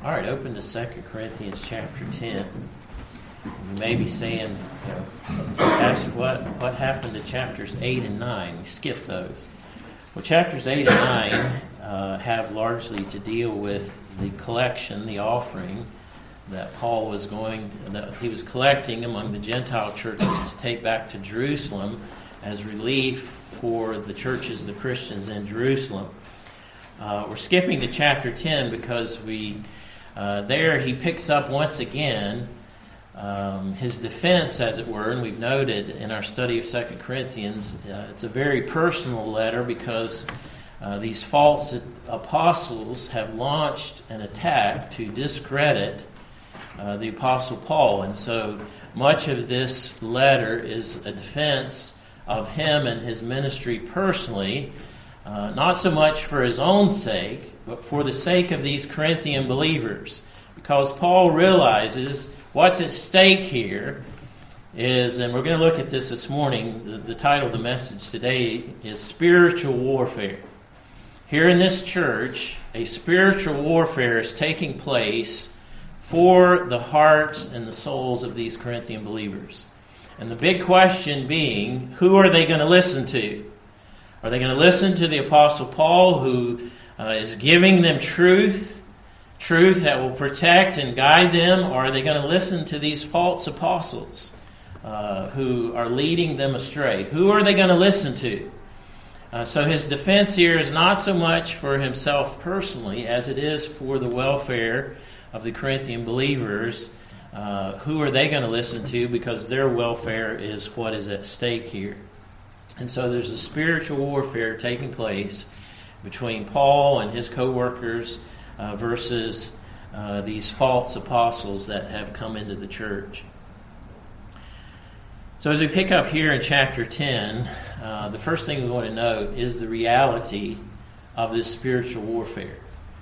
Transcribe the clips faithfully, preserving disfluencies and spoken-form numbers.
All right, open to Second Corinthians chapter ten. You may be saying, you know, Pastor, what, what happened to chapters eight and nine? We skipped those. Well, chapters eight and nine uh, have largely to deal with the collection, the offering that Paul was going, that he was collecting among the Gentile churches to take back to Jerusalem as relief for the churches, the Christians in Jerusalem. Uh, we're skipping to chapter ten because we uh, there he picks up once again um, his defense, as it were, and we've noted in our study of Second Corinthians, uh, it's a very personal letter because uh, these false apostles have launched an attack to discredit uh, the Apostle Paul, and so much of this letter is a defense of him and his ministry personally, uh, not so much for his own sake, but for the sake of these Corinthian believers. Because Paul realizes what's at stake here is, and we're going to look at this this morning, the, the title of the message today is Spiritual Warfare. Here in this church, a spiritual warfare is taking place for the hearts and the souls of these Corinthian believers. And the big question being, who are they going to listen to? Are they going to listen to the Apostle Paul, who uh, is giving them truth, truth that will protect and guide them, or are they going to listen to these false apostles uh, who are leading them astray? Who are they going to listen to? Uh, so his defense here is not so much for himself personally as it is for the welfare of the Corinthian believers. Uh, who are they going to listen to? Because their welfare is what is at stake here. And so there's a spiritual warfare taking place between Paul and his co-workers uh, versus uh, these false apostles that have come into the church. So as we pick up here in chapter ten, uh, the first thing we want to note is the reality of this spiritual warfare.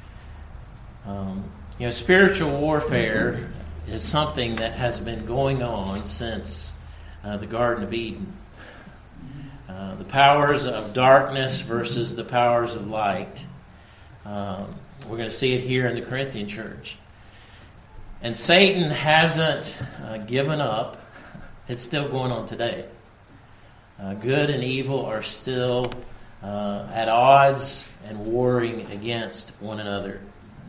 Um, you know, spiritual warfare is something that has been going on since uh, the Garden of Eden. Uh, the powers of darkness versus the powers of light. Um, we're going to see it here in the Corinthian church. And Satan hasn't uh, given up. It's still going on today. Uh, good and evil are still uh, at odds and warring against one another.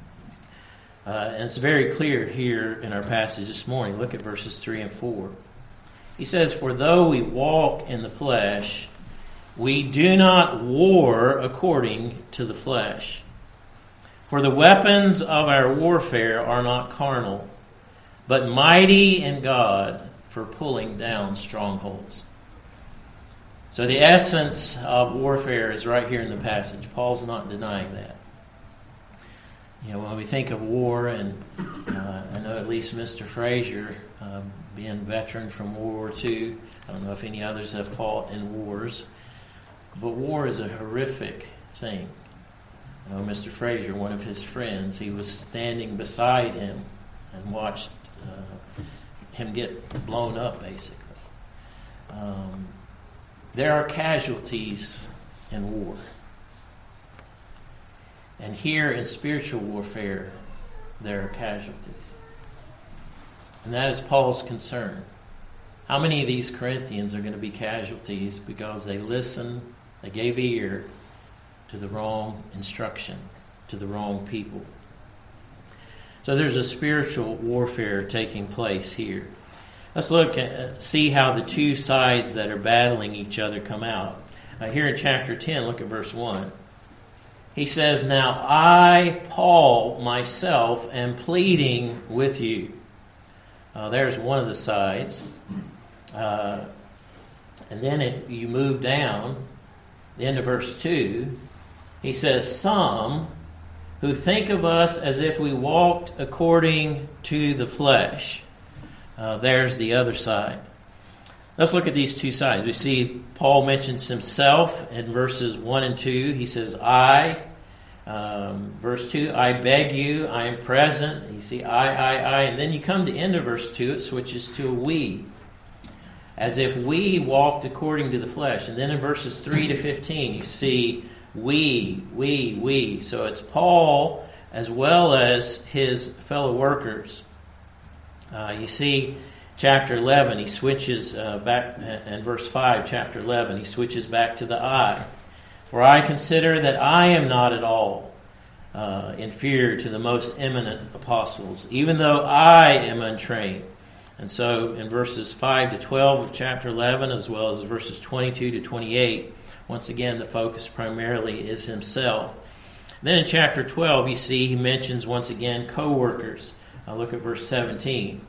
Uh, and it's very clear here in our passage this morning. Look at verses three and four. He says, "For though we walk in the flesh, we do not war according to the flesh. For the weapons of our warfare are not carnal, but mighty in God for pulling down strongholds." So the essence of warfare is right here in the passage. Paul's not denying that. You know, when we think of war, and uh, I know at least Mister Frazier, uh, being a veteran from World War Two, I don't know if any others have fought in wars, but war is a horrific thing. You know, Mister Frazier, one of his friends, he was standing beside him and watched uh, him get blown up, basically. Um, there are casualties in war. And here in spiritual warfare, there are casualties. And that is Paul's concern. How many of these Corinthians are going to be casualties because they listened, they gave ear to the wrong instruction, to the wrong people? So there's a spiritual warfare taking place here. Let's look at, see how the two sides that are battling each other come out. Uh, here in chapter ten, look at verse one. He says, "Now I, Paul, myself, am pleading with you." Uh, there's one of the sides. Uh, and then if you move down, the end of verse two, he says, "Some who think of us as if we walked according to the flesh." Uh, there's the other side. Let's look at these two sides. We see Paul mentions himself in verses one and two. He says, "I." Um, verse two, "I beg you, I am present." You see, I, I, I. And then you come to the end of verse two, it switches to a we. As if we walked according to the flesh. And then in verses three to fifteen, you see we, we, we. So it's Paul as well as his fellow workers. Uh, you see, chapter eleven, he switches uh, back, in verse five, chapter eleven, he switches back to the I. For I consider that I am not at all uh, inferior to the most eminent apostles, even though I am untrained. And so in verses five to twelve of chapter eleven, as well as verses twenty-two to twenty-eight, once again, the focus primarily is himself. Then in chapter twelve, you see he mentions once again co-workers. Now look at verse seventeen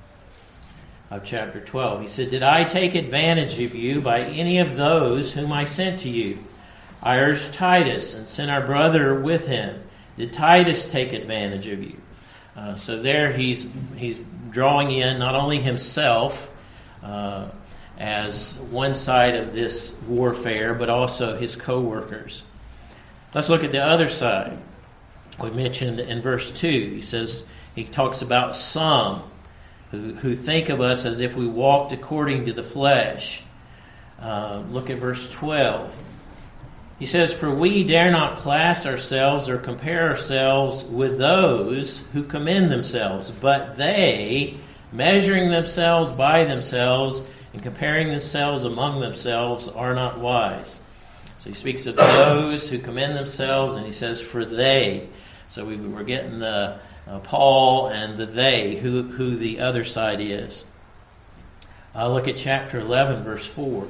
of chapter twelve. He said, Did I take advantage of you by any of those whom I sent to you? I urged Titus and sent our brother with him. Did Titus take advantage of you? Uh, so there he's he's drawing in not only himself uh, as one side of this warfare, but also his co-workers. Let's look at the other side. We mentioned in verse two, he says, he talks about some who, who think of us as if we walked according to the flesh. Uh, look at verse twelve. He says, For we dare not class ourselves or compare ourselves with those who commend themselves, but they, measuring themselves by themselves and comparing themselves among themselves, are not wise. So he speaks of those who commend themselves, and he says, for they. So we were getting the uh, Paul and the they, who, who the other side is. Uh, look at chapter eleven, verse four.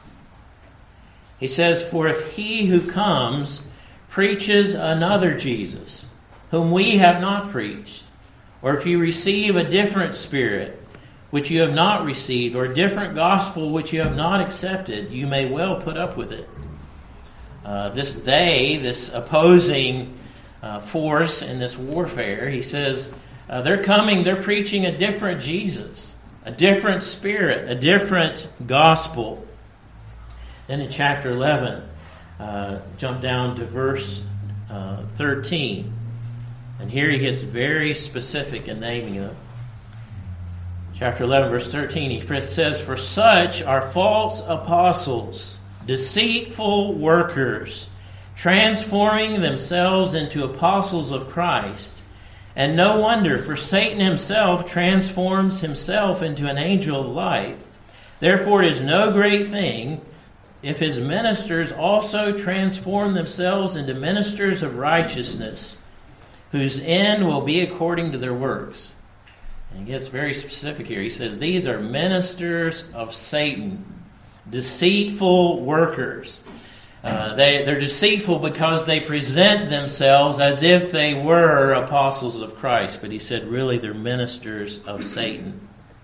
He says, For if he who comes preaches another Jesus, whom we have not preached, or if you receive a different spirit, which you have not received, or a different gospel which you have not accepted, you may well put up with it. Uh, this they, this opposing uh, force in this warfare, he says, uh, they're coming, they're preaching a different Jesus, a different spirit, a different gospel. Then in chapter eleven, uh, jump down to verse uh, thirteen. And here he gets very specific in naming them. Chapter eleven, verse thirteen, he says, For such are false apostles, deceitful workers, transforming themselves into apostles of Christ. And no wonder, for Satan himself transforms himself into an angel of light. Therefore it is no great thing if his ministers also transform themselves into ministers of righteousness, whose end will be according to their works. And he gets very specific here. He says, these are ministers of Satan, deceitful workers. Uh, they, they're deceitful because they present themselves as if they were apostles of Christ. But he said, really, they're ministers of Satan.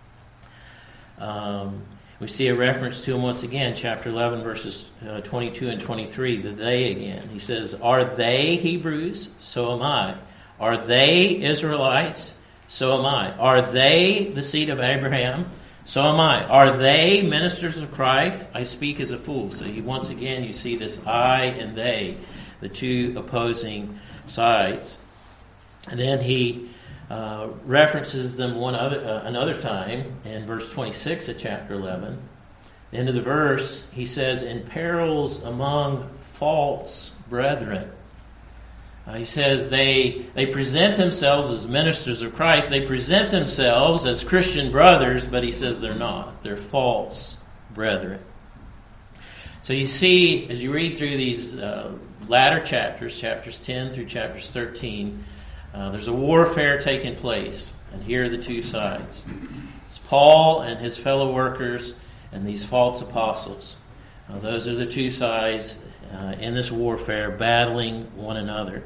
Um... We see a reference to him once again, chapter eleven, verses uh, twenty-two and twenty-three, the they again. He says, Are they Hebrews? So am I. Are they Israelites? So am I. Are they the seed of Abraham? So am I. Are they ministers of Christ? I speak as a fool. So you, once again, you see this I and they, the two opposing sides. And then he Uh, references them one other uh, another time in verse twenty-six of chapter eleven. The end of the verse, he says, in perils among false brethren. Uh, he says they they present themselves as ministers of Christ. They present themselves as Christian brothers, but he says they're not. They're false brethren. So you see, as you read through these uh, latter chapters, chapters ten through chapters thirteen, Uh, there's a warfare taking place, and here are the two sides. It's Paul and his fellow workers and these false apostles. Uh, those are the two sides uh, in this warfare battling one another.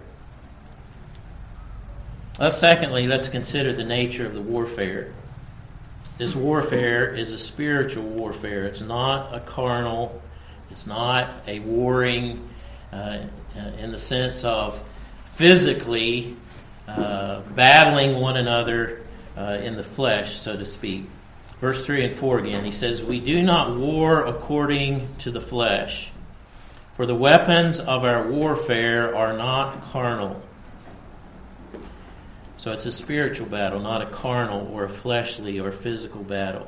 Uh, secondly, let's consider the nature of the warfare. This warfare is a spiritual warfare. It's not a carnal. It's not a warring uh, in the sense of physically Uh, battling one another uh, in the flesh, so to speak. Verse three and four again, he says, We do not war according to the flesh, for the weapons of our warfare are not carnal. So it's a spiritual battle, not a carnal or a fleshly or physical battle.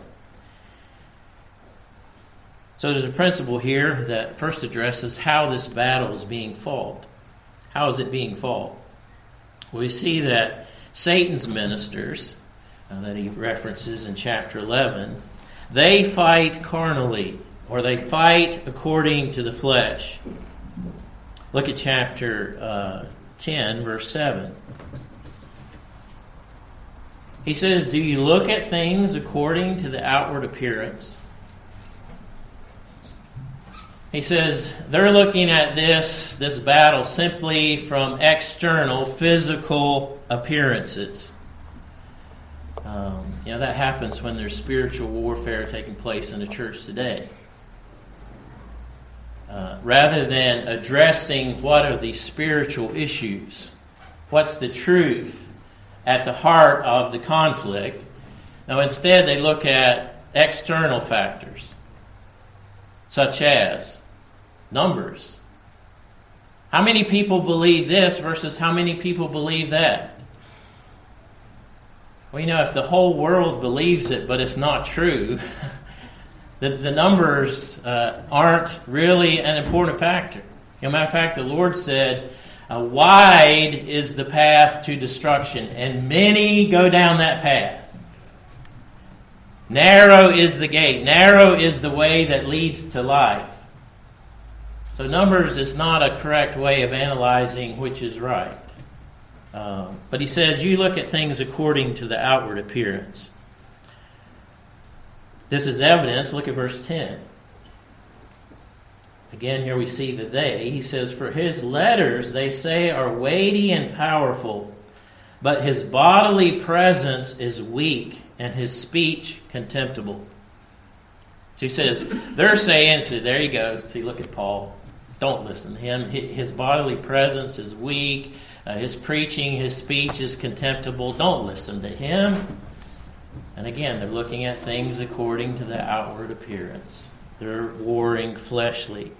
So there's a principle here that first addresses how this battle is being fought. How is it being fought? we see that Satan's ministers, uh, that he references in chapter eleven, they fight carnally, or they fight according to the flesh. Look at chapter uh, ten, verse seven. He says, "Do you look at things according to the outward appearance?" He says they're looking at this, this battle simply from external, physical appearances. Um, you know, that happens when there's spiritual warfare taking place in the church today. Uh, rather than addressing what are the spiritual issues, what's the truth at the heart of the conflict. Now, instead, they look at external factors, such as numbers. How many people believe this versus how many people believe that? Well, you know, if the whole world believes it, but it's not true, the, the numbers uh, aren't really an important factor. As a matter of fact, the Lord said, uh, wide is the path to destruction, and many go down that path. Narrow is the gate. Narrow is the way that leads to life. So numbers is not a correct way of analyzing which is right. Um, but he says, you look at things according to the outward appearance. This is evidence. Look at verse ten. Again, here we see the they. He says, for his letters, they say, are weighty and powerful, but his bodily presence is weak, and his speech contemptible. So he says, they're saying, so there you go. See, look at Paul. Don't listen to him. His bodily presence is weak. Uh, his preaching, his speech is contemptible. Don't listen to him. And again, they're looking at things according to the outward appearance. They're warring fleshly.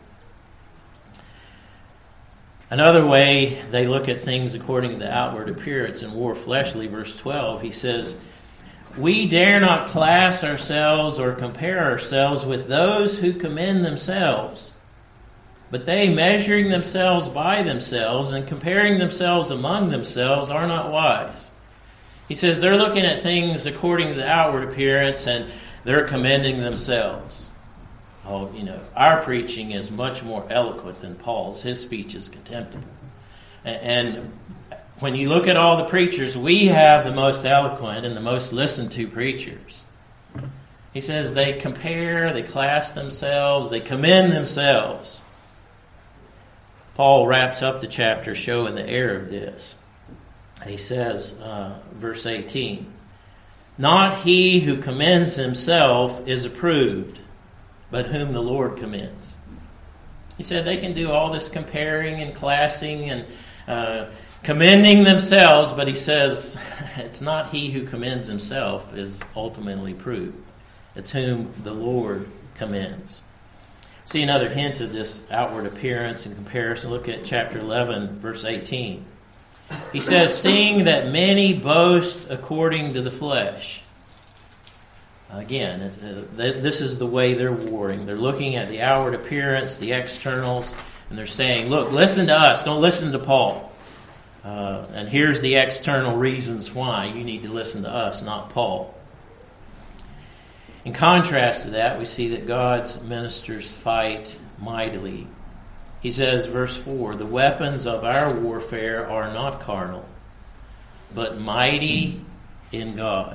Another way they look at things according to the outward appearance and war fleshly, verse twelve, he says, we dare not class ourselves or compare ourselves with those who commend themselves. But they, measuring themselves by themselves and comparing themselves among themselves, are not wise. He says they're looking at things according to the outward appearance and they're commending themselves. Oh, you know, our preaching is much more eloquent than Paul's. His speech is contemptible. And when you look at all the preachers, we have the most eloquent and the most listened to preachers. He says they compare, they class themselves, they commend themselves. Paul wraps up the chapter showing the error of this. He says, uh, verse eighteen, not he who commends himself is approved, but whom the Lord commends. He said they can do all this comparing and classing and uh, commending themselves, but he says it's not he who commends himself is ultimately approved. It's whom the Lord commends. See another hint of this outward appearance and comparison. Look at chapter eleven, verse eighteen. He says, seeing that many boast according to the flesh. Again, this is the way they're warring. They're looking at the outward appearance, the externals, and they're saying, look, listen to us. Don't listen to Paul. Uh, and here's the external reasons why you need to listen to us, not Paul. In contrast to that, we see that God's ministers fight mightily. He says, verse four, the weapons of our warfare are not carnal, but mighty in God.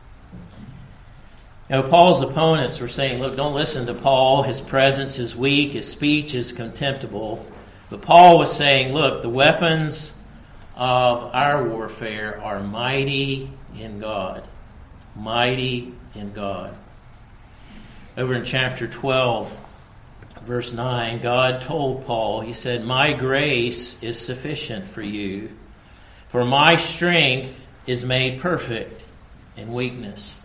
You know, Paul's opponents were saying, look, don't listen to Paul. His presence is weak. His speech is contemptible. But Paul was saying, look, the weapons of our warfare are mighty in God. Mighty in God. Over in chapter twelve, verse nine, God told Paul, he said, my grace is sufficient for you, for my strength is made perfect in weakness.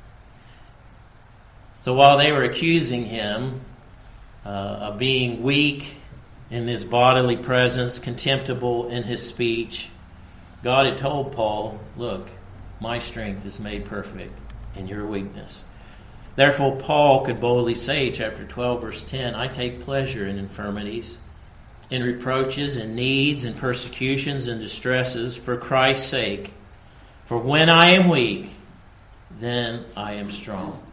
So while they were accusing him uh, of being weak in his bodily presence, contemptible in his speech, God had told Paul, look, my strength is made perfect in your weakness. Therefore, Paul could boldly say, chapter twelve, verse ten, I take pleasure in infirmities, in reproaches and needs and persecutions and distresses for Christ's sake. For when I am weak, then I am strong.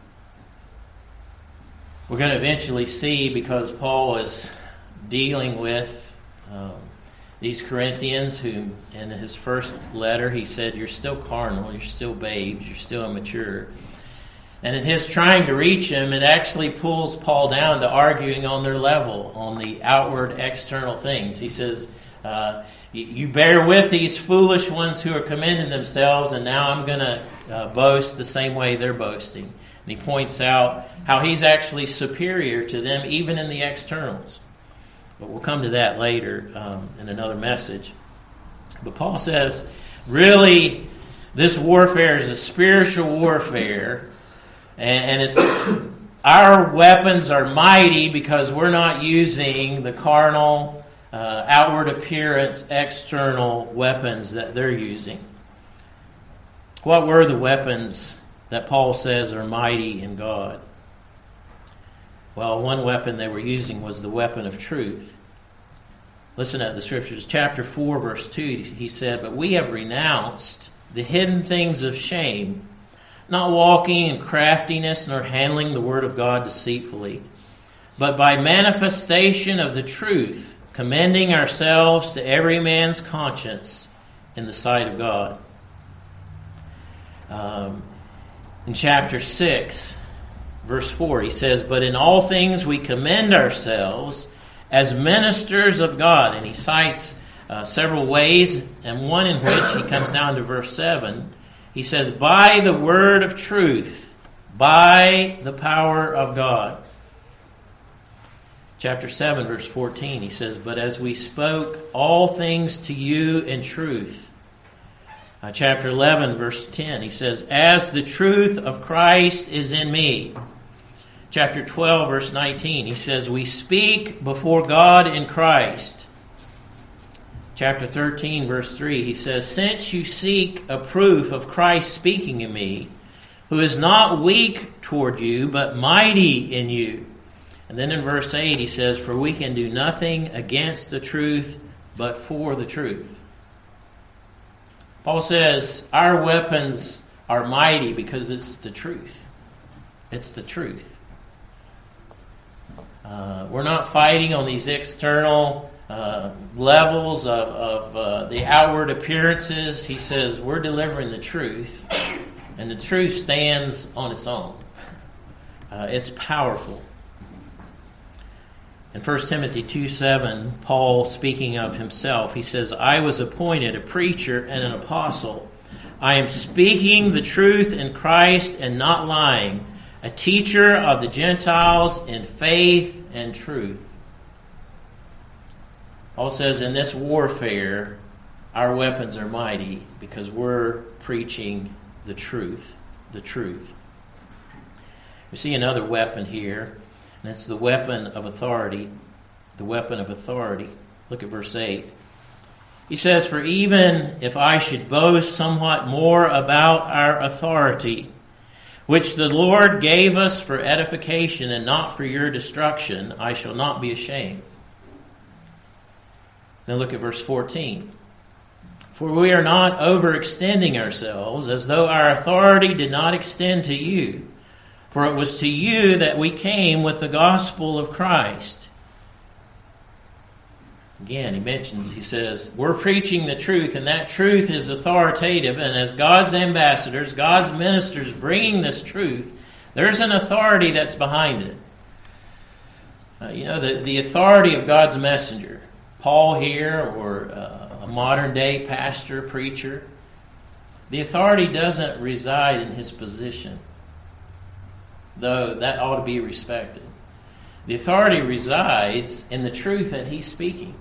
We're going to eventually see, because Paul is dealing with um, these Corinthians who, in his first letter, he said, you're still carnal, you're still babes, you're still immature. And in his trying to reach them, it actually pulls Paul down to arguing on their level, on the outward, external things. He says, uh, you bear with these foolish ones who are commending themselves, and now I'm going to uh, boast the same way they're boasting. And he points out how he's actually superior to them, even in the externals. But we'll come to that later um, in another message. But Paul says, really, this warfare is a spiritual warfare. And it's our weapons are mighty because we're not using the carnal, uh, outward appearance, external weapons that they're using. What were the weapons that Paul says are mighty in God? Well, one weapon they were using was the weapon of truth. Listen at the Scriptures. Chapter four, verse two, he said, but we have renounced the hidden things of shame, not walking in craftiness nor handling the word of God deceitfully, but by manifestation of the truth, commending ourselves to every man's conscience in the sight of God. Um, in chapter six, verse four, he says, but in all things we commend ourselves as ministers of God. And he cites uh, several ways, and one in which he comes down to verse seven. He says, by the word of truth, by the power of God. Chapter seven, verse fourteen, he says, but as we spoke all things to you in truth. Uh, chapter eleven, verse ten, he says, as the truth of Christ is in me. Chapter twelve, verse nineteen, he says, we speak before God in Christ. Chapter thirteen, verse three, he says, since you seek a proof of Christ speaking in me, who is not weak toward you, but mighty in you. And then in verse eight, he says, for we can do nothing against the truth, but for the truth. Paul says, our weapons are mighty because it's the truth. It's the truth. Uh, we're not fighting on these external Uh, levels of, of uh, the outward appearances. He says we're delivering the truth, and the truth stands on its own. Uh, it's powerful. In First Timothy two seven, Paul, speaking of himself, he says, I was appointed a preacher and an apostle. I am speaking the truth in Christ and not lying, a teacher of the Gentiles in faith and truth. Paul says in this warfare, our weapons are mighty because we're preaching the truth. The truth. We see another weapon here, and it's the weapon of authority. The weapon of authority. Look at verse eight. He says, for even if I should boast somewhat more about our authority, which the Lord gave us for edification and not for your destruction, I shall not be ashamed. Then look at verse fourteen. For we are not overextending ourselves as though our authority did not extend to you. For it was to you that we came with the gospel of Christ. Again, he mentions, he says, we're preaching the truth, and that truth is authoritative. And as God's ambassadors, God's ministers bringing this truth, there's an authority that's behind it. Uh, you know, the, the authority of God's messenger. Paul here, or uh, a modern day pastor, preacher, the authority doesn't reside in his position, though that ought to be respected. The authority resides in the truth that he's speaking.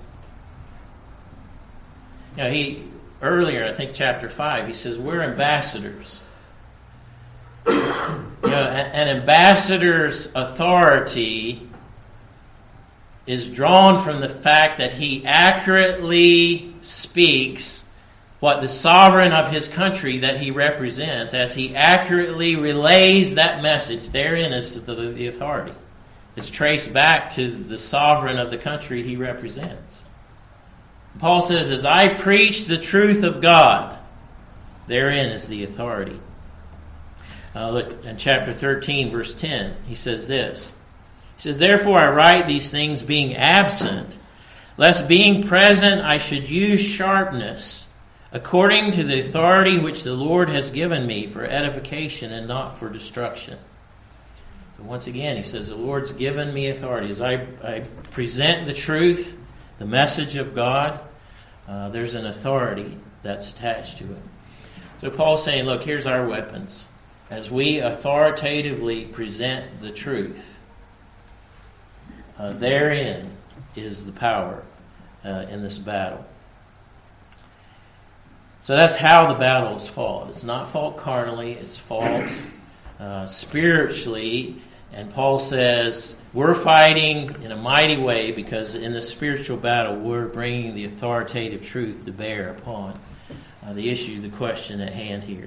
You know, he earlier, I think chapter five, he says we're ambassadors. You know, an, an ambassador's authority is drawn from the fact that he accurately speaks what the sovereign of his country that he represents, as he accurately relays that message. Therein is the, the authority. It's traced back to the sovereign of the country he represents. Paul says, as I preach the truth of God, therein is the authority. Uh, look in chapter thirteen, verse ten. He says this. He says, therefore I write these things being absent, lest being present I should use sharpness, according to the authority which the Lord has given me for edification and not for destruction. So once again, he says, the Lord's given me authority. As I, I present the truth, the message of God, uh, there's an authority that's attached to it. So Paul's saying, look, here's our weapons. As we authoritatively present the truth, uh, therein is the power uh, in this battle. So that's how the battle is fought. It's not fought carnally, it's fought uh, spiritually. And Paul says we're fighting in a mighty way because in the spiritual battle we're bringing the authoritative truth to bear upon uh, the issue, the question at hand here.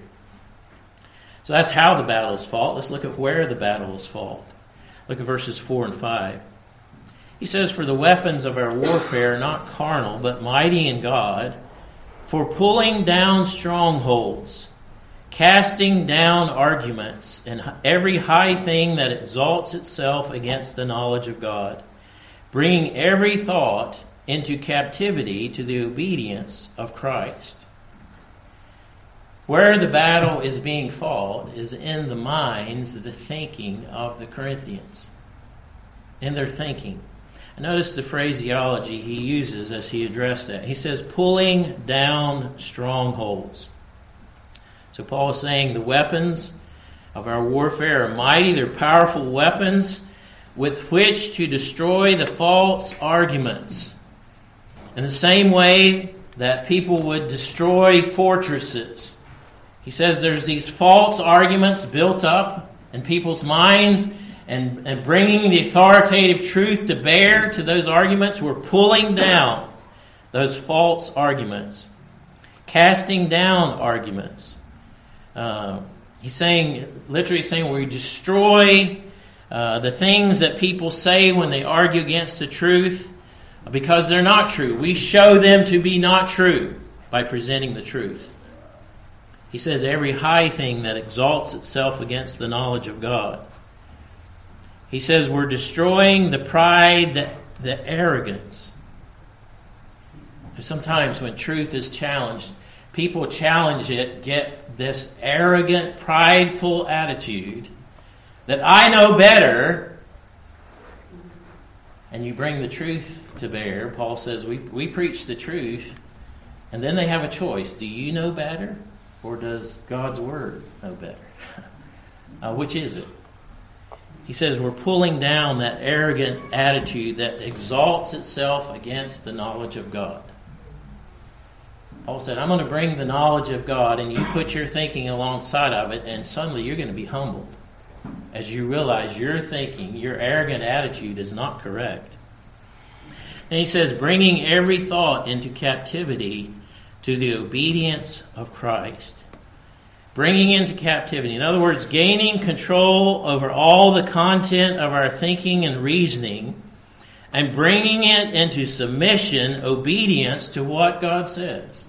So that's how the battle is fought. Let's look at where the battle is fought. Look at verses four and five. He says, for the weapons of our warfare are not carnal, but mighty in God, for pulling down strongholds, casting down arguments, and every high thing that exalts itself against the knowledge of God, bringing every thought into captivity to the obedience of Christ. Where the battle is being fought is in the minds, the thinking of the Corinthians. In their thinking. Notice the phraseology he uses as he addressed that. He says, pulling down strongholds. So Paul is saying the weapons of our warfare are mighty. They're powerful weapons with which to destroy the false arguments. In the same way that people would destroy fortresses. He says there's these false arguments built up in people's minds, and, and bringing the authoritative truth to bear to those arguments, we're pulling down those false arguments, casting down arguments. Uh, he's saying, literally saying, we destroy uh, the things that people say when they argue against the truth because they're not true. We show them to be not true by presenting the truth. He says every high thing that exalts itself against the knowledge of God. He says we're destroying the pride, the, the arrogance. Sometimes when truth is challenged, people challenge it, get this arrogant, prideful attitude that I know better, and you bring the truth to bear. Paul says we, we preach the truth, and then they have a choice. Do you know better? Or does God's Word know better? uh, which is it? He says we're pulling down that arrogant attitude that exalts itself against the knowledge of God. Paul said, I'm going to bring the knowledge of God, and you put your thinking alongside of it, and suddenly you're going to be humbled as you realize your thinking, your arrogant attitude is not correct. And he says, bringing every thought into captivity to the obedience of Christ. Bringing into captivity. In other words, gaining control over all the content of our thinking and reasoning and bringing it into submission, obedience to what God says.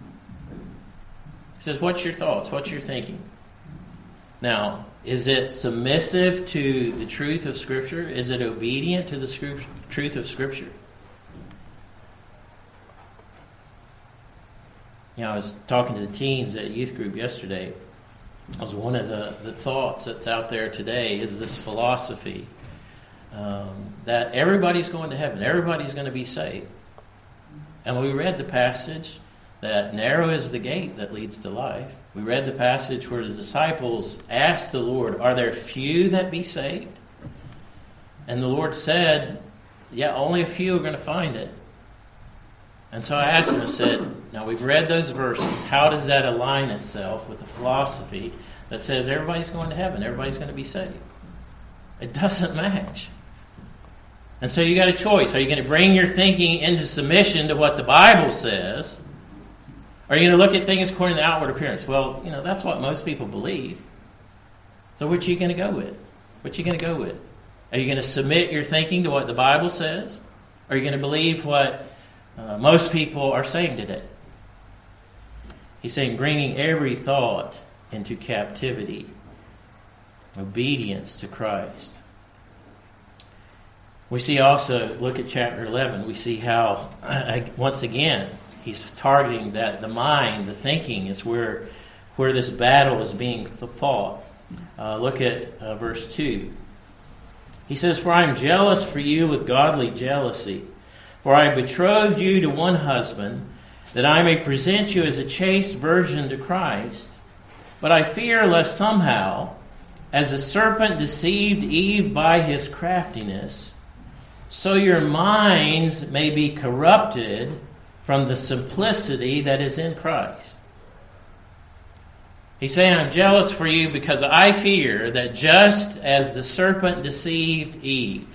He says, what's your thoughts? What's your thinking? Now, is it submissive to the truth of Scripture? Is it obedient to the scripture, truth of Scripture? You know, I was talking to the teens at youth group yesterday. It was one of the, the thoughts that's out there today is this philosophy um, that everybody's going to heaven, everybody's going to be saved. And we read the passage that narrow is the gate that leads to life. We read the passage where the disciples asked the Lord, are there few that be saved? And the Lord said, yeah, only a few are going to find it. And so I asked him, I said, now we've read those verses. How does that align itself with the philosophy that says everybody's going to heaven, everybody's going to be saved? It doesn't match. And so you got a choice. Are you going to bring your thinking into submission to what the Bible says? Or are you going to look at things according to the outward appearance? Well, you know, that's what most people believe. So which are you going to go with? What are you going to go with? Are you going to submit your thinking to what the Bible says? Are you going to believe what uh, most people are saying today. He's saying bringing every thought into captivity, obedience to Christ. We see also, look at chapter eleven, we see how, once again, he's targeting that the mind, the thinking is where, where this battle is being fought. Uh, look at uh, verse two. He says, "For I am jealous for you with godly jealousy. For I betrothed you to one husband, that I may present you as a chaste virgin to Christ. But I fear lest somehow, as the serpent deceived Eve by his craftiness, so your minds may be corrupted from the simplicity that is in Christ." He's saying, I'm jealous for you because I fear that just as the serpent deceived Eve,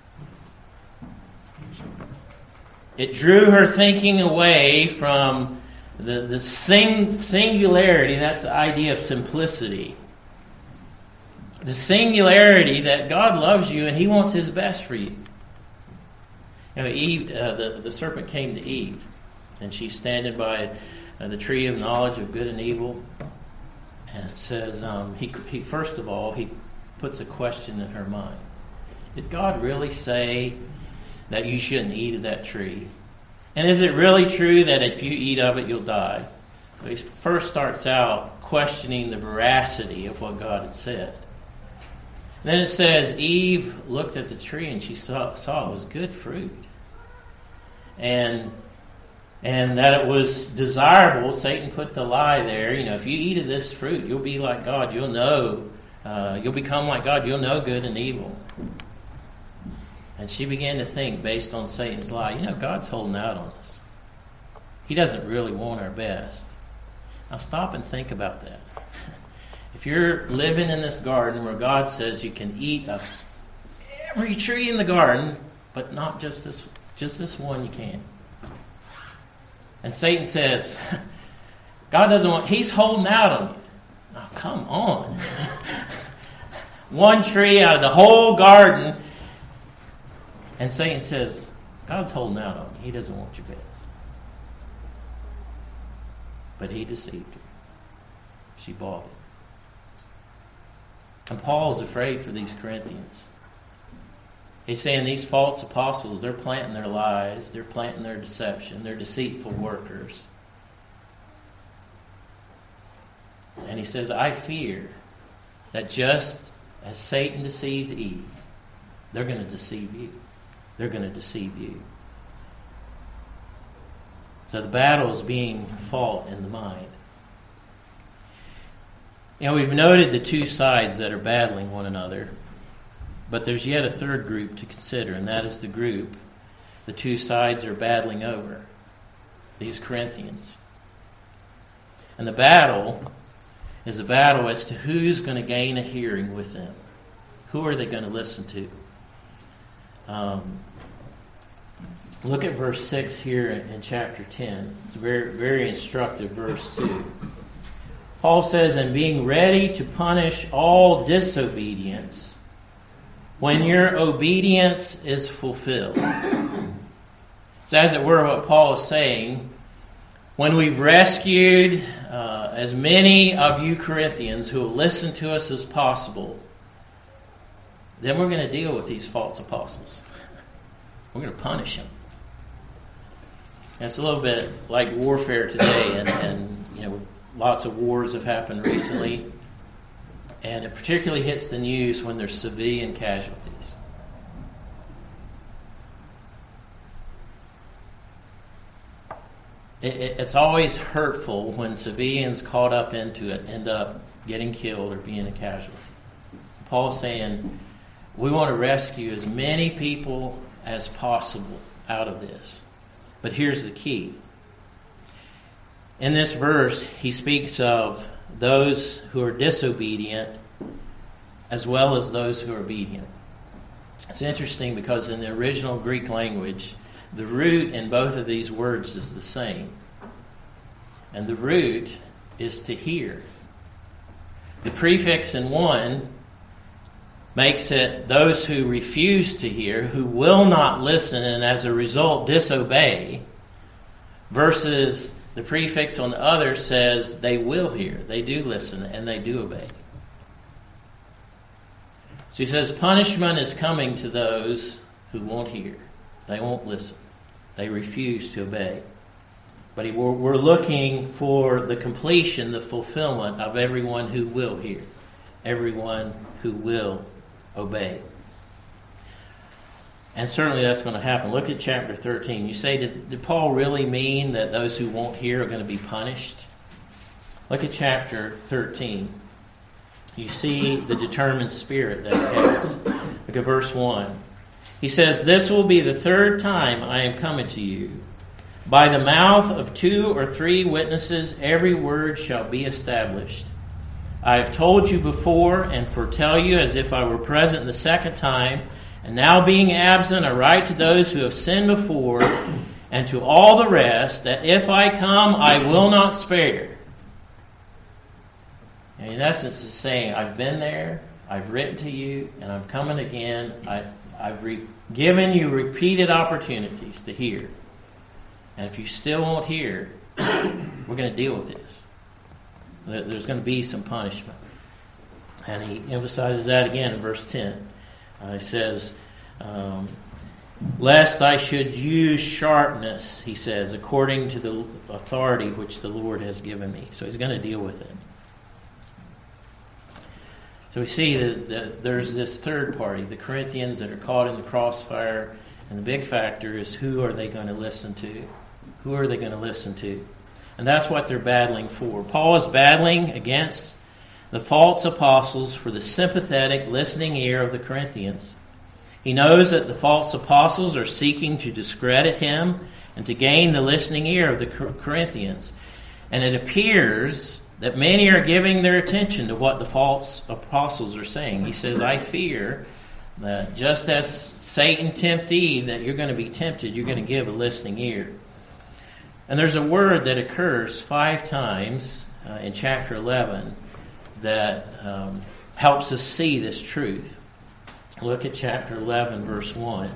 it drew her thinking away from the, the sing, singularity, that's the idea of simplicity. The singularity that God loves you and He wants His best for you. You know, Eve, uh, the, the serpent came to Eve, and she's standing by uh, the tree of knowledge of good and evil. And it says, um, he, he first of all, he puts a question in her mind. Did God really say that you shouldn't eat of that tree? And is it really true that if you eat of it, you'll die? So he first starts out questioning the veracity of what God had said. Then it says, Eve looked at the tree and she saw, saw it was good fruit. And and that it was desirable. Satan put the lie there. You know, if you eat of this fruit, you'll be like God. You'll know, uh, you'll become like God. You'll know good and evil. And she began to think based on Satan's lie, you know, God's holding out on us. He doesn't really want our best. Now stop and think about that. If you're living in this garden where God says you can eat of every tree in the garden, but not just this, just this one you can. And Satan says, God doesn't want, He's holding out on you. Oh, come on. One tree out of the whole garden. And Satan says, God's holding out on you. He doesn't want your best. But he deceived her. She bought it. And Paul is afraid for these Corinthians. He's saying these false apostles, they're planting their lies, they're planting their deception, they're deceitful workers. And he says, I fear that just as Satan deceived Eve, they're going to deceive you. They're going to deceive you. So the battle is being fought in the mind. You know, we've noted the two sides that are battling one another. But there's yet a third group to consider, and that is the group the two sides are battling over, these Corinthians. And the battle is a battle as to who's going to gain a hearing with them. Who are they going to listen to? Um, look at verse six here in, in chapter ten. It's a very, very instructive verse too. Paul says, "And being ready to punish all disobedience when your obedience is fulfilled." It's as it were what Paul is saying. When we've rescued uh, as many of you Corinthians who will listen to us as possible, then we're going to deal with these false apostles. We're going to punish them. And it's a little bit like warfare today, and, and you know, lots of wars have happened recently. And it particularly hits the news when there's civilian casualties. It, it, it's always hurtful when civilians caught up into it end up getting killed or being a casualty. Paul's saying, we want to rescue as many people as possible out of this. But here's the key. In this verse, he speaks of those who are disobedient as well as those who are obedient. It's interesting because in the original Greek language, the root in both of these words is the same. And the root is to hear. The prefix in one makes it those who refuse to hear, who will not listen and as a result disobey. versus the prefix on the other says they will hear, they do listen, and they do obey. So he says punishment is coming to those who won't hear. They won't listen. They refuse to obey. But he, we're, we're looking for the completion, the fulfillment of everyone who will hear, everyone who will obey. And certainly that's going to happen. Look at chapter thirteen. You say, did, did Paul really mean that those who won't hear are going to be punished? Look at chapter thirteen. You see the determined spirit that he has. Look at verse one. He says, "This will be the third time I am coming to you. By the mouth of two or three witnesses every word shall be established. I have told you before and foretell you as if I were present the second time, and now being absent I write to those who have sinned before and to all the rest that if I come I will not spare." And in essence it's saying, I've been there, I've written to you, and I'm coming again. I, I've re- given you repeated opportunities to hear. And if you still won't hear, we're going to deal with this. There's going to be some punishment. And he emphasizes that again in verse ten. Uh, he says, um, "Lest I should use sharpness," he says, "according to the authority which the Lord has given me." So he's going to deal with it. So we see that, that there's this third party, the Corinthians that are caught in the crossfire. And the big factor is, who are they going to listen to? Who are they going to listen to? And that's what they're battling for. Paul is battling against the false apostles for the sympathetic listening ear of the Corinthians. He knows that the false apostles are seeking to discredit him and to gain the listening ear of the Corinthians. And it appears that many are giving their attention to what the false apostles are saying. He says, I fear that just as Satan tempted Eve, that you're going to be tempted, you're going to give a listening ear. And there's a word that occurs five times uh, in chapter eleven that um, helps us see this truth. Look at chapter eleven, verse one.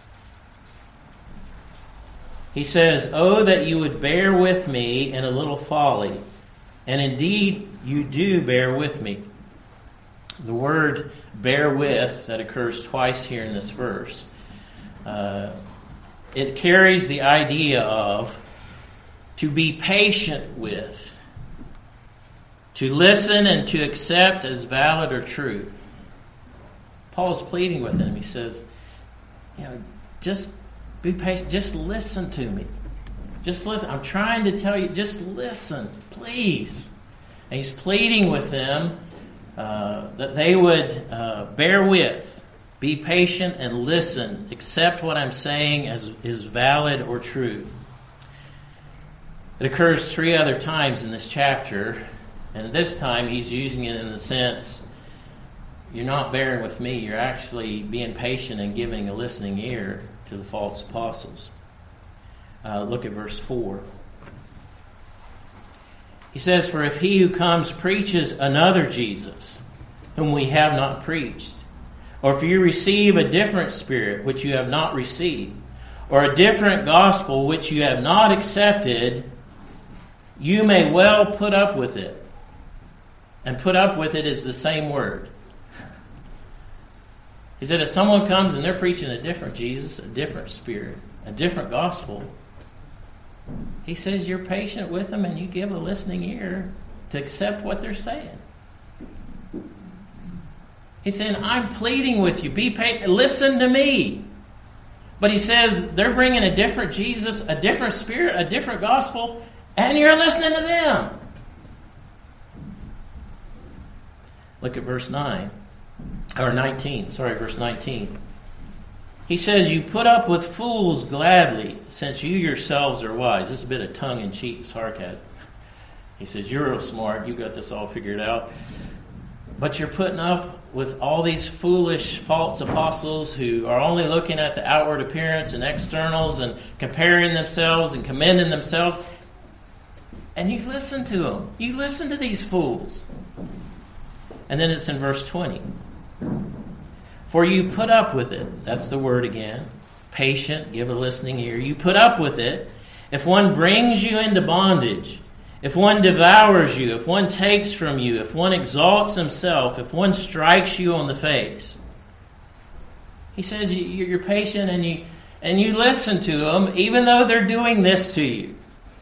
He says, "Oh, that you would bear with me in a little folly. And indeed, you do bear with me." The word "bear with" that occurs twice here in this verse, uh, it carries the idea of to be patient with, to listen and to accept as valid or true. Paul's pleading with him. He says, you know, just be patient. Just listen to me. Just listen. I'm trying to tell you, just listen, please. And he's pleading with them uh, that they would uh, bear with, be patient and listen, accept what I'm saying as is valid or true. It occurs three other times in this chapter, and this time he's using it in the sense, you're not bearing with me, you're actually being patient and giving a listening ear to the false apostles. Uh, look at verse four. He says, "For if he who comes preaches another Jesus, whom we have not preached, or if you receive a different spirit which you have not received, or a different gospel which you have not accepted, you may well put up with it." And put up with it is the same word. He said if someone comes and they're preaching a different Jesus, a different spirit, a different gospel, he says you're patient with them and you give a listening ear to accept what they're saying. He's saying, I'm pleading with you. Be patient. Listen to me. But he says they're bringing a different Jesus, a different spirit, a different gospel, and you're listening to them. Look at verse nine. Or nineteen. Sorry, verse nineteen. He says, you put up with fools gladly, since you yourselves are wise. This is a bit of tongue-in-cheek sarcasm. He says, you're real smart. You got this all figured out. But you're putting up with all these foolish false apostles who are only looking at the outward appearance and externals and comparing themselves and commending themselves. And you listen to them. You listen to these fools. And then it's in verse twenty. For you put up with it. That's the word again. Patient, give a listening ear. You put up with it If one brings you into bondage, if one devours you, if one takes from you, if one exalts himself, if one strikes you on the face. He says you're patient and you and you listen to them even though they're doing this to you.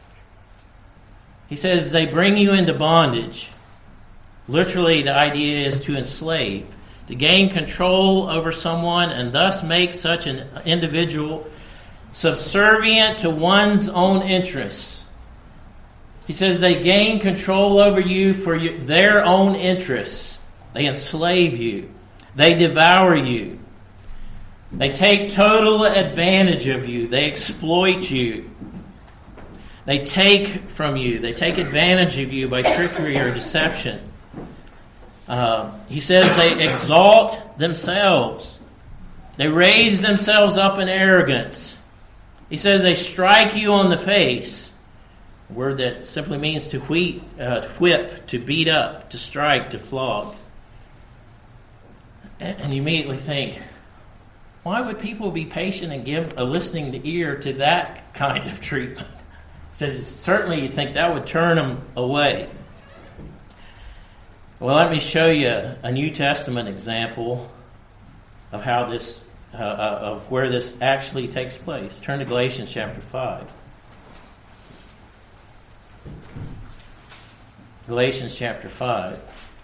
He says they bring you into bondage. Literally, the idea is to enslave, to gain control over someone and thus make such an individual subservient to one's own interests. He says they gain control over you for you, their own interests. They enslave you. They devour you. They take total advantage of you. They exploit you. They take from you. They take advantage of you by trickery or deception. Uh, he says they exalt themselves. They raise themselves up in arrogance. He says they strike you on the face. A word that simply means to whip, uh, to whip, to beat up, to strike, to flog. And, and you immediately think, why would people be patient and give a listening ear to that kind of treatment? So certainly you think that would turn them away. Well, let me show you a New Testament example of how this, uh, of where this actually takes place. Turn to Galatians chapter five. Galatians chapter five.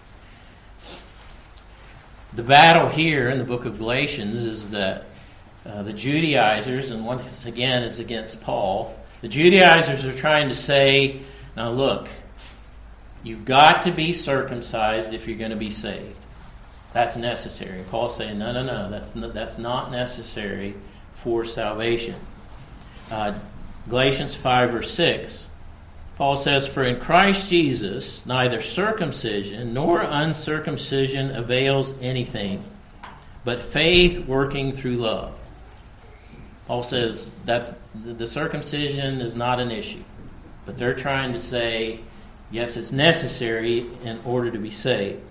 The battle here in the book of Galatians is that uh, the Judaizers, and once again is against Paul, the Judaizers are trying to say, now look, you've got to be circumcised if you're going to be saved. That's necessary. Paul's saying, no, no, no, that's not, that's not necessary for salvation. Uh, Galatians five verse six. Paul says, for in Christ Jesus, neither circumcision nor uncircumcision avails anything, but faith working through love. Paul says that's the circumcision is not an issue, but they're trying to say, yes, it's necessary in order to be saved.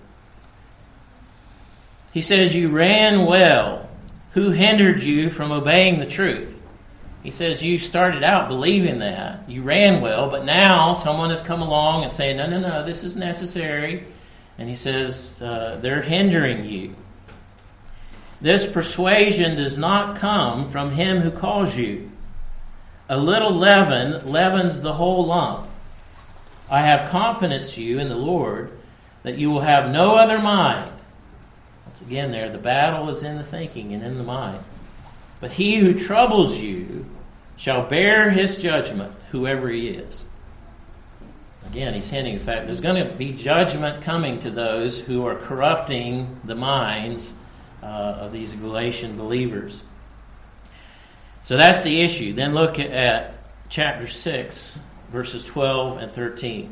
He says, you ran well. Who hindered you from obeying the truth? He says you started out believing that. You ran well, but now someone has come along and saying, no, no, no, this is necessary. And he says, uh, they're hindering you. This persuasion does not come from him who calls you. A little leaven leavens the whole lump. I have confidence in you in the Lord that you will have no other mind. Once again there, the battle is in the thinking and in the mind. But he who troubles you shall bear his judgment, whoever he is. Again, he's hinting the fact there's going to be judgment coming to those who are corrupting the minds uh, of these Galatian believers. So that's the issue. Then look at, at chapter six, verses twelve and thirteen.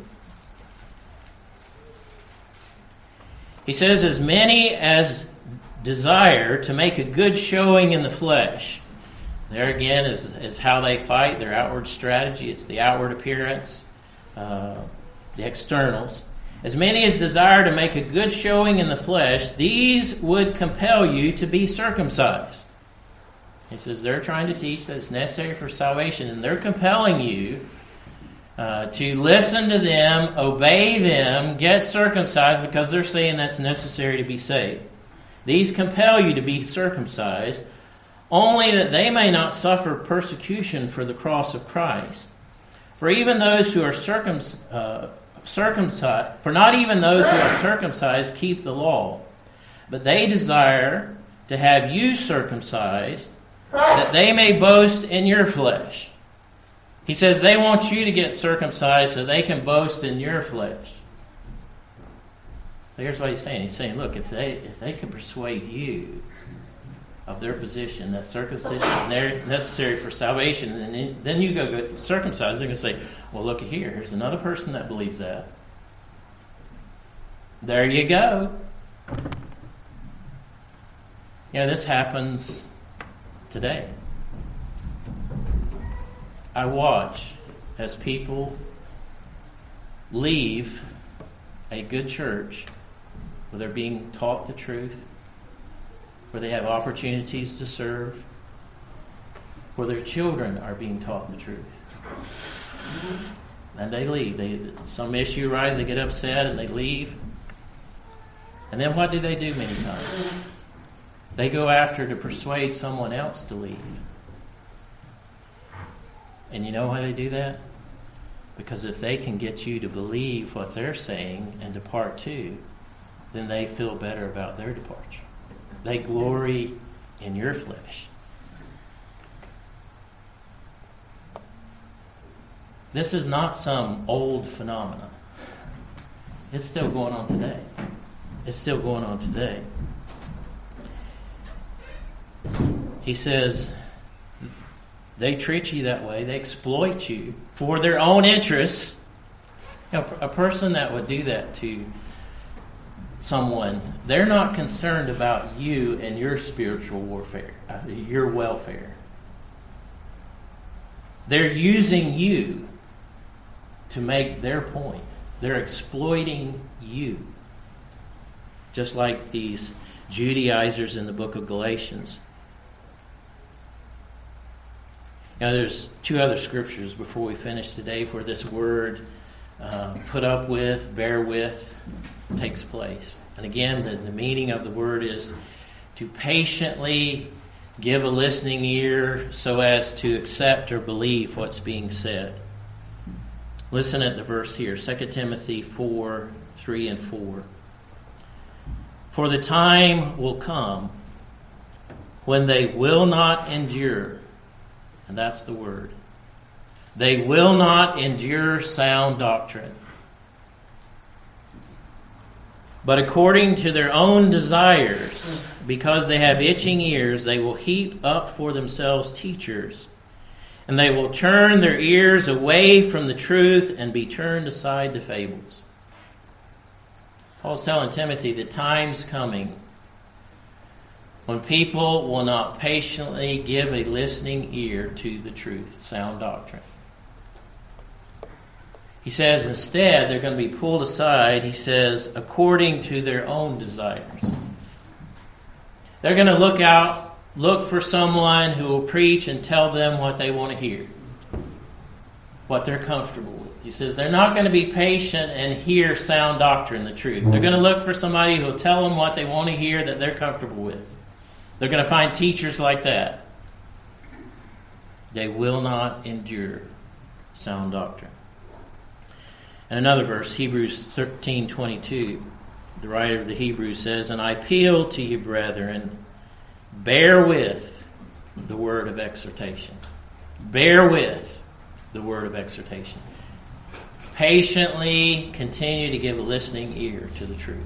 He says, as many as desire to make a good showing in the flesh. There again is, is how they fight, their outward strategy. It's the outward appearance, uh, the externals. As many as desire to make a good showing in the flesh, these would compel you to be circumcised. He says they're trying to teach that it's necessary for salvation, and they're compelling you uh, to listen to them, obey them, get circumcised, because they're saying that's necessary to be saved. These compel you to be circumcised, only that they may not suffer persecution for the cross of Christ. For even those who are circum, uh, circumcised, for not even those who are circumcised keep the law, but they desire to have you circumcised, that they may boast in your flesh. He says they want you to get circumcised so they can boast in your flesh. So here's what he's saying. He's saying, look, if they if they can persuade you of their position that circumcision is necessary for salvation, and then you go get circumcised, they're going to say, well, look here, here's another person that believes that. There you go. You know, this happens today. I watch as people leave a good church where they're being taught the truth, where they have opportunities to serve, where their children are being taught the truth. And they leave. They, some issue arises, they get upset, and they leave. And then what do they do many times? They go after to persuade someone else to leave. And you know why they do that? Because if they can get you to believe what they're saying and depart too, then they feel better about their departure. They glory in your flesh. This is not some old phenomenon. It's still going on today. It's still going on today. He says, they treat you that way. They exploit you for their own interests. You know, a person that would do that to someone, they're not concerned about you and your spiritual warfare, uh, your welfare. They're using you to make their point. They're exploiting you. Just like these Judaizers in the book of Galatians. Now, there's two other scriptures before we finish today where this word uh, put up with, bear with, takes place. And again, the, the meaning of the word is to patiently give a listening ear so as to accept or believe what's being said. Listen at the verse here, Second Timothy four, three and four. For the time will come when they will not endure. And that's the word. They will not endure sound doctrine. But according to their own desires, because they have itching ears, they will heap up for themselves teachers. And they will turn their ears away from the truth and be turned aside to fables. Paul's telling Timothy the time's coming when people will not patiently give a listening ear to the truth, sound doctrine. He says instead they're going to be pulled aside, he says, according to their own desires. They're going to look out, look for someone who will preach and tell them what they want to hear, what they're comfortable with. He says they're not going to be patient and hear sound doctrine, the truth. They're going to look for somebody who will tell them what they want to hear that they're comfortable with. They're going to find teachers like that. They will not endure sound doctrine. And another verse, Hebrews thirteen twenty-two, the writer of the Hebrews says, and I appeal to you, brethren, bear with the word of exhortation. Bear with the word of exhortation. Patiently continue to give a listening ear to the truth.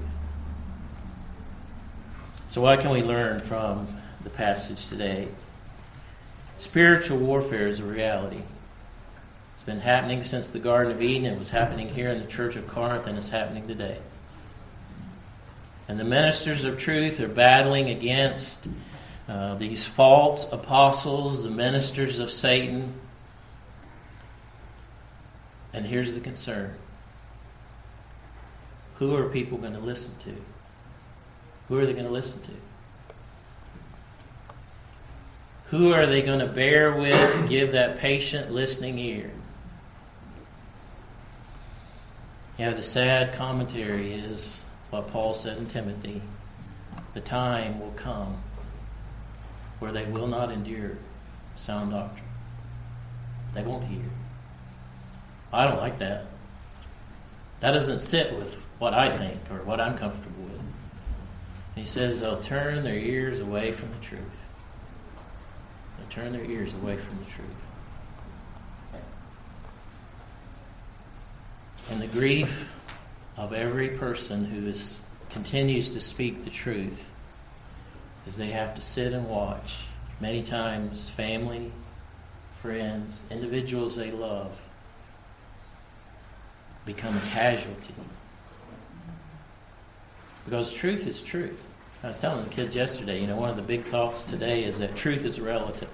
So what can we learn from the passage today? Spiritual warfare is a reality. It's been happening since the Garden of Eden. It was happening here in the Church of Corinth, and it's happening today. And the ministers of truth are battling against uh, these false apostles, the ministers of Satan. And here's the concern. Who are people going to listen to? Who are they going to listen to? Who are they going to bear with and give that patient listening ear? Yeah, the sad commentary is what Paul said in Timothy. The time will come where they will not endure sound doctrine. They won't hear. I don't like that. That doesn't sit with what I think or what I'm comfortable with. He says they'll turn their ears away from the truth. They'll turn their ears away from the truth. And the grief of every person who is continues to speak the truth is they have to sit and watch, many times family, friends, individuals they love, become a casualty. Because truth is truth. I was telling the kids yesterday, you know, one of the big thoughts today is that truth is relative.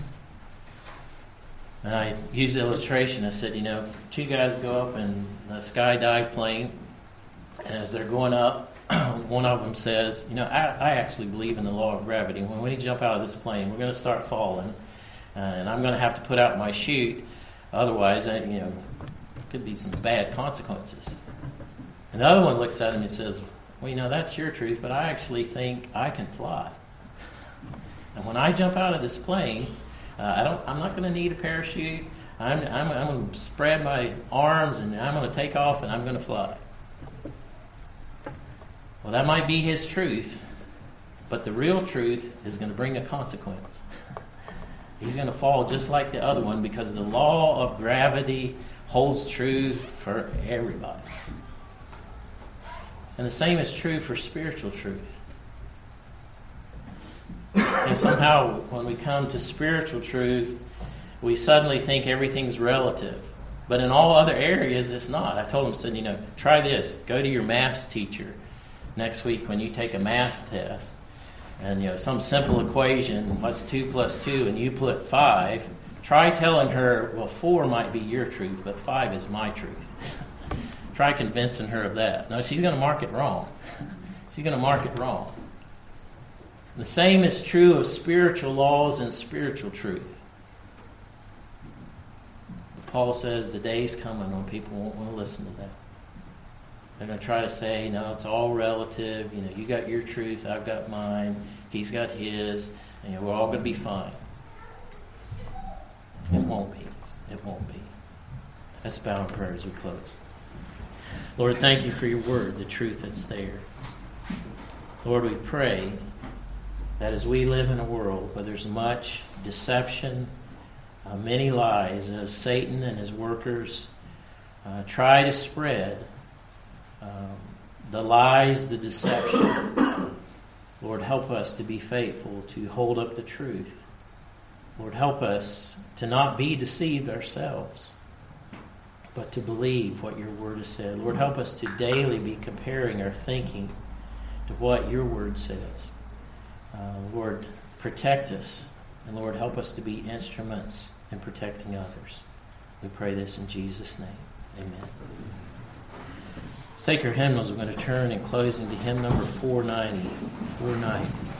And I used the illustration. I said, you know, two guys go up in a skydive plane, and as they're going up, one of them says, you know, I, I actually believe in the law of gravity. When we jump out of this plane, we're going to start falling, uh, and I'm going to have to put out my chute. Otherwise, you know, there could be some bad consequences. And the other one looks at him and says, well, you know, that's your truth, but I actually think I can fly. And when I jump out of this plane, uh, I don't, I'm not going to need a parachute. I'm, I'm, I'm going to spread my arms and I'm going to take off and I'm going to fly. Well, that might be his truth, but the real truth is going to bring a consequence. He's going to fall just like the other one because the law of gravity holds true for everybody. And the same is true for spiritual truth. And somehow when we come to spiritual truth, we suddenly think everything's relative. But in all other areas, it's not. I told him, said, you know, try this. Go to your math teacher next week when you take a math test. And, you know, some simple equation, what's two plus two, and you put five. Try telling her, well, four might be your truth, but five is my truth. Try convincing her of that. No, she's going to mark it wrong. She's going to mark it wrong. The same is true of spiritual laws and spiritual truth. Paul says the day's coming when people won't want to listen to that. They're going to try to say, no, it's all relative. You know, you got your truth, I've got mine, he's got his, and you know, we're all going to be fine. It won't be. It won't be. Let's bow in prayer as we close. Lord, thank you for your word, the truth that's there. Lord, we pray that as we live in a world where there's much deception, uh, many lies, as Satan and his workers uh, try to spread um, the lies, the deception, Lord, help us to be faithful, to hold up the truth. Lord, help us to not be deceived ourselves, but to believe what your word has said. Lord, help us to daily be comparing our thinking to what your word says. Uh, Lord, protect us. And Lord, help us to be instruments in protecting others. We pray this in Jesus' name. Amen. Sacred hymnals, we're going to turn in closing to hymn number four ninety. four ninety.